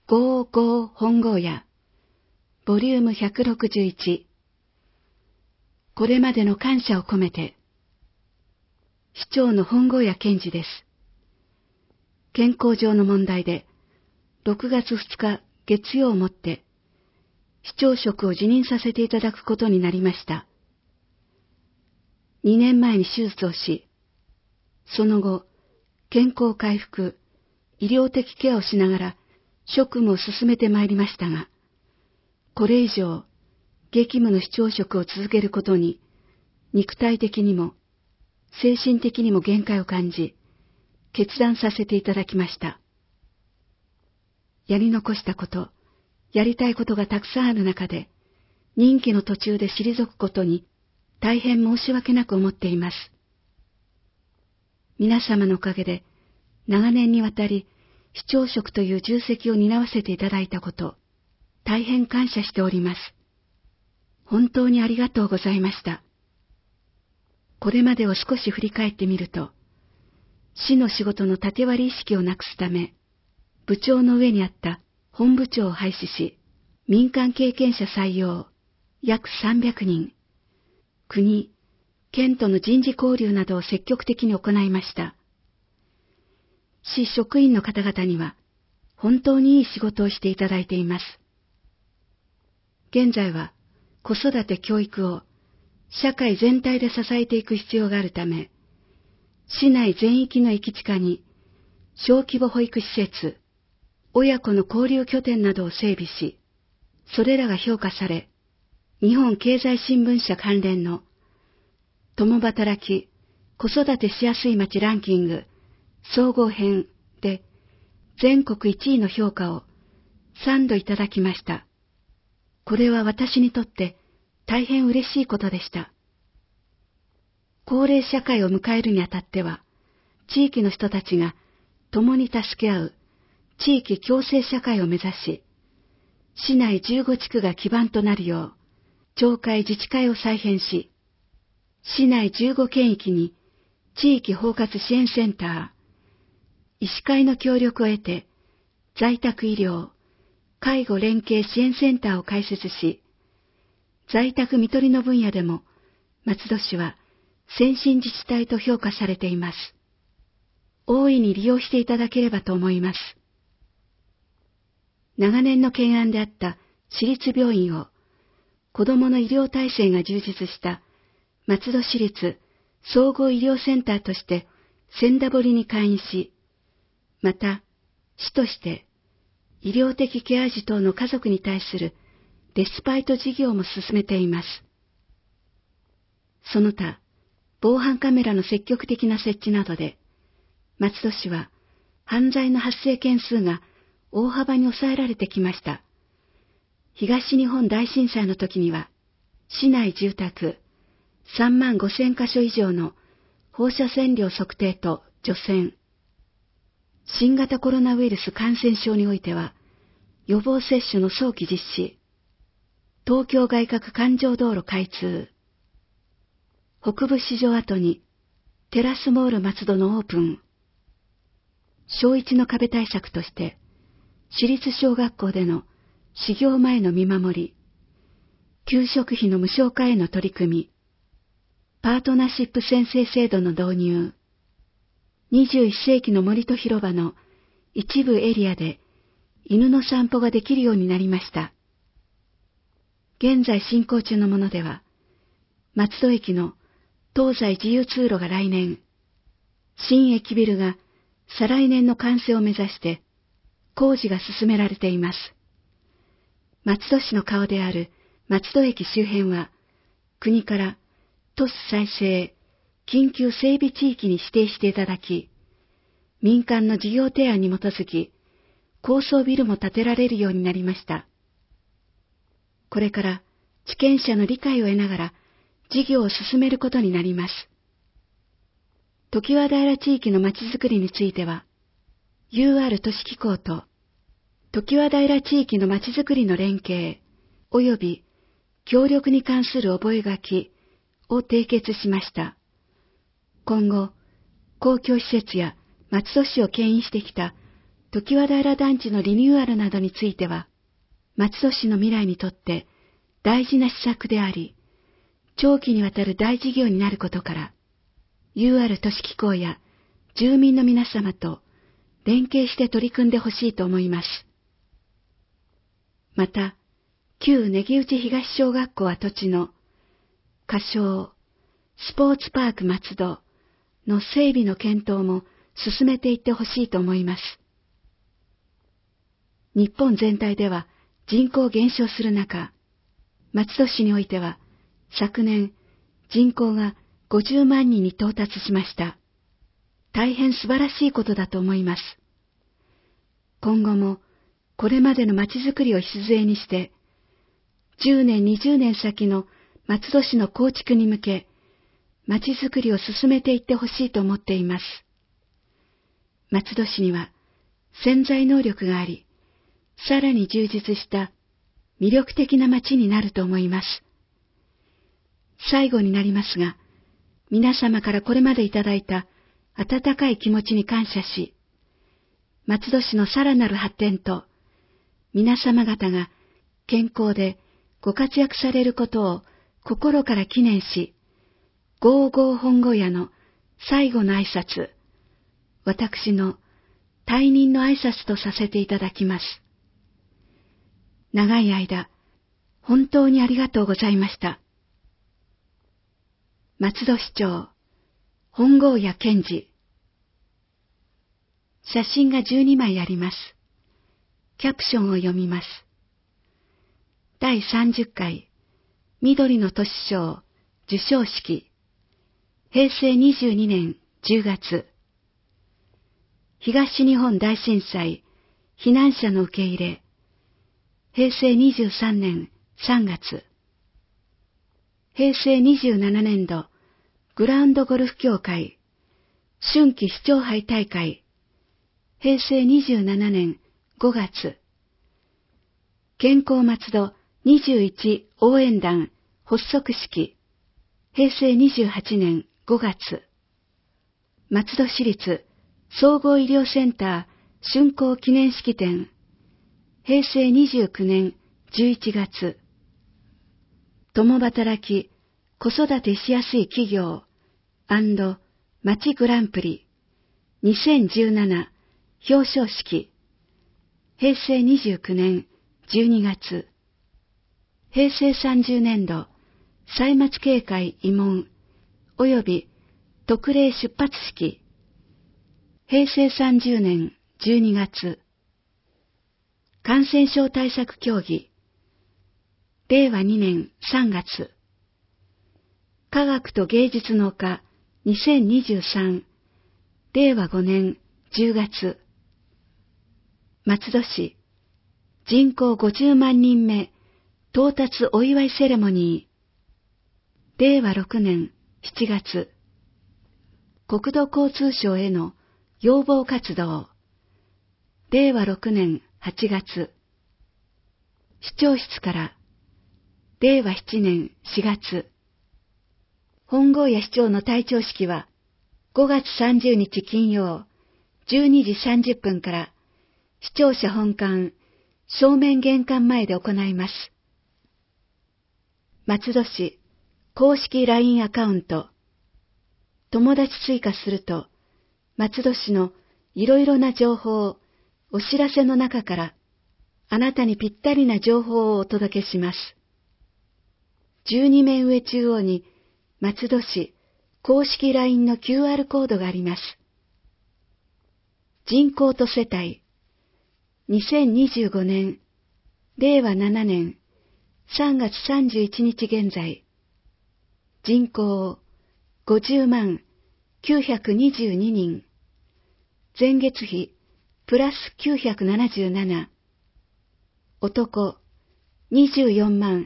55本郷屋、ボリューム161。これまでの感謝を込めて。市長の本郷屋健二です。健康上の問題で、6月2日月曜をもって、市長職を辞任させていただくことになりました。2年前に手術をし、その後、健康回復、医療的ケアをしながら職務を進めてまいりましたが、これ以上、激務の市長職を続けることに、肉体的にも、精神的にも限界を感じ、決断させていただきました。やり残したこと、やりたいことがたくさんある中で、任期の途中で退くことに大変申し訳なく思っています。皆様のおかげで、長年にわたり市長職という重責を担わせていただいたこと、大変感謝しております。本当にありがとうございました。これまでを少し振り返ってみると、市の仕事の縦割り意識をなくすため、部長の上にあった本部長を廃止し、民間経験者採用、約300人、国、県との人事交流などを積極的に行いました。市職員の方々には、本当にいい仕事をしていただいています。現在は、子育て教育を社会全体で支えていく必要があるため、市内全域の駅地下に小規模保育施設、親子の交流拠点などを整備し、それらが評価され、日本経済新聞社関連の共働き、子育てしやすい街ランキング総合編で全国1位の評価を3度いただきました。これは私にとって大変嬉しいことでした。高齢社会を迎えるにあたっては、地域の人たちが共に助け合う地域共生社会を目指し、市内15地区が基盤となるよう、町会自治会を再編し、市内15県域に地域包括支援センター、医師会の協力を得て、在宅医療、介護連携支援センターを開設し、在宅看取りの分野でも、松戸市は先進自治体と評価されています。大いに利用していただければと思います。長年の懸案であった市立病院を、子どもの医療体制が充実した松戸市立総合医療センターとして千田堀に開院し、また、市として医療的ケア児等の家族に対するレスパイト事業も進めています。その他、防犯カメラの積極的な設置などで、松戸市は犯罪の発生件数が大幅に抑えられてきました。東日本大震災の時には、市内住宅35,000カ所以上の放射線量測定と除染、新型コロナウイルス感染症においては、予防接種の早期実施、東京外郭環状道路開通、北部市場跡にテラスモール松戸のオープン、小一の壁対策として、私立小学校での始業前の見守り、給食費の無償化への取り組み、パートナーシップ宣誓制度の導入、21世紀の森と広場の一部エリアで犬の散歩ができるようになりました。現在進行中のものでは、松戸駅の東西自由通路が来年、新駅ビルが再来年の完成を目指して工事が進められています。松戸市の顔である松戸駅周辺は、国から都市再生緊急整備地域に指定していただき、民間の事業提案に基づき、高層ビルも建てられるようになりました。これから地権者の理解を得ながら事業を進めることになります。常盤平地域のまちづくりについては、UR 都市機構と常盤平地域のまちづくりの連携及び協力に関する覚書を締結しました。今後、公共施設や松戸市を牽引してきた常盤平団地のリニューアルなどについては、松戸市の未来にとって大事な施策であり、長期にわたる大事業になることから、UR 都市機構や住民の皆様と連携して取り組んでほしいと思います。また、旧根木内東小学校跡地の仮称スポーツパーク松戸の整備の検討も進めていってほしいと思います。日本全体では人口減少する中、松戸市においては昨年人口が50万人に到達しました。大変素晴らしいことだと思います。今後もこれまでの街づくりを礎にして、10年20年先の松戸市の構築に向け、街づくりを進めていってほしいと思っています。松戸市には潜在能力があり、さらに充実した魅力的な街になると思います。最後になりますが、皆様からこれまでいただいた温かい気持ちに感謝し、松戸市のさらなる発展と、皆様方が健康でご活躍されることを心から記念し、55本郷屋の最後の挨拶、私の退任の挨拶とさせていただきます。長い間、本当にありがとうございました。松戸市長、本郷屋健二。写真が12枚あります。キャプションを読みます。第30回緑の都市賞授賞式、平成22年10月。東日本大震災避難者の受け入れ、平成23年3月。平成27年度グラウンドゴルフ協会春季市長杯大会、平成27年5月。健康松戸21応援団発足式、平成28年5月。松戸市立総合医療センター竣工記念式典、平成29年11月。共働き子育てしやすい企業&町グランプリ2017表彰式、平成29年12月。平成30年度歳末警戒慰問及び特例出発式、平成30年12月。感染症対策協議、令和2年3月。科学と芸術の科2023、令和5年10月。松戸市、人口50万人目到達お祝いセレモニー、令和6年7月。国土交通省への要望活動、令和6年8月。市長室から、令和7年4月。本郷屋市長の退庁式は、5月30日金曜、12時30分から、市庁舎本館、正面玄関前で行います。松戸市、公式 LINE アカウント。友達追加すると、松戸市のいろいろな情報をお知らせの中から、あなたにぴったりな情報をお届けします。12面上中央に、松戸市公式 LINE の QR コードがあります。人口と世帯、2025年、令和7年3月31日現在、人口50万922人、前月比プラス977、男24万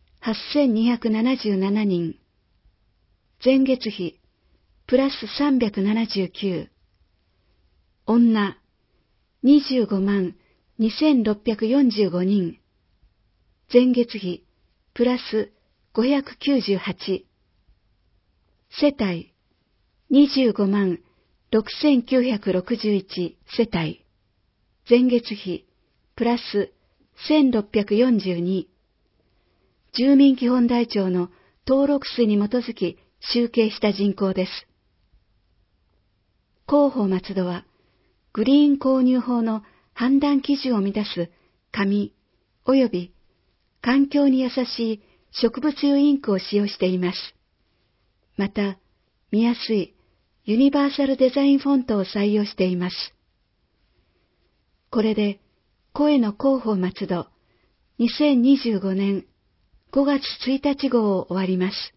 8277人、前月比プラス379、女25万2645人、前月比プラス598、世帯25万6961世帯、 前月比プラス1642。住民基本台帳の登録数に基づき集計した人口です。広報松戸は、グリーン購入法の判断基準を満たす紙及び環境に優しい植物油インクを使用しています。また、見やすいユニバーサルデザインフォントを採用しています。これで、声の広報松戸2025年5月1日号を終わります。